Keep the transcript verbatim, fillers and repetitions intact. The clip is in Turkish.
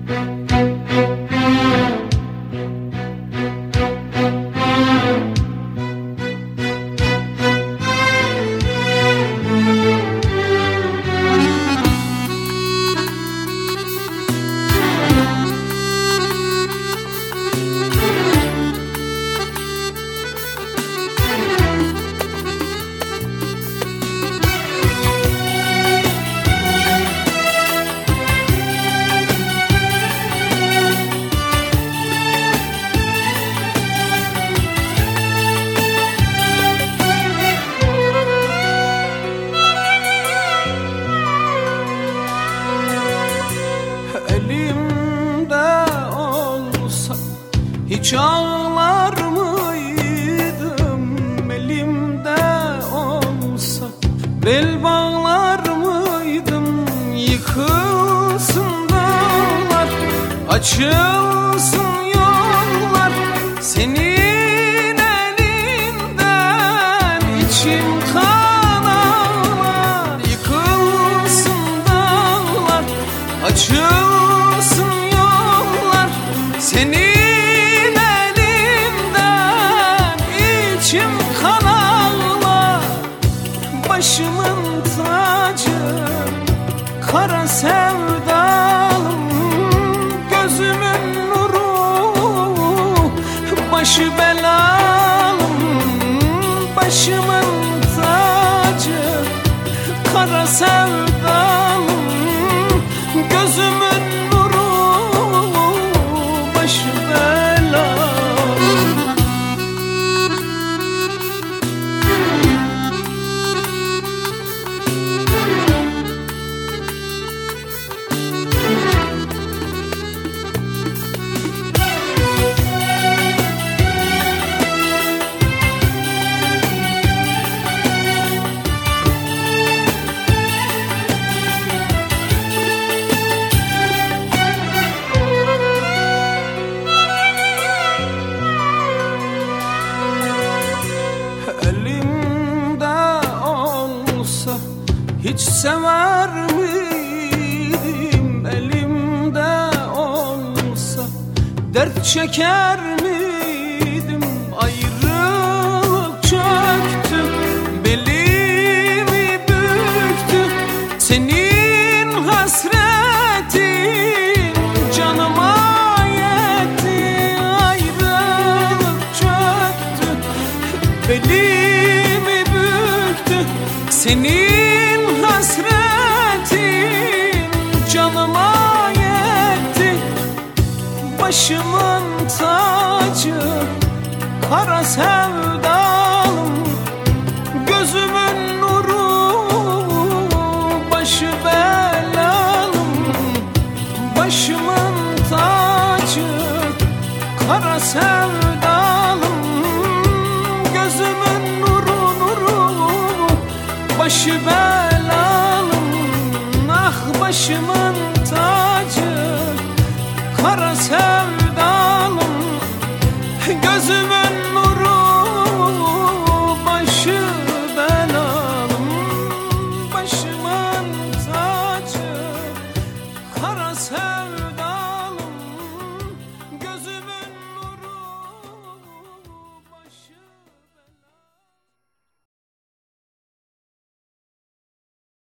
Hiç ağlar mıydım? Elimde olsa bel bağlar mıydım? Yıkılsın dağlar, açılsın yollar, senin elinden içim kan ağlar. Yıkılsın dağlar, açılsın yollar, senin başımın tacı, kara sevdalım, gözümün nuru, başı belalım. Başımın tacı, kara sevdalım, gözümün nuru, başı belalım. Hiç sever miydim? Elimde olsa dert çeker miydim? Ayrılık çöktü, belimi büktü, senin hasretin canıma yetti. Ayrılık çöktü, belimi büktü, senin hasretin canıma yetti. Başımın tacı, kara sevdalım, gözümün nuru, başı belalım. Başımın tacı, kara sevdalım, gözümün nuru, nuru, başı belalım. Ah başımın tacı, kara sevdalım, gözümün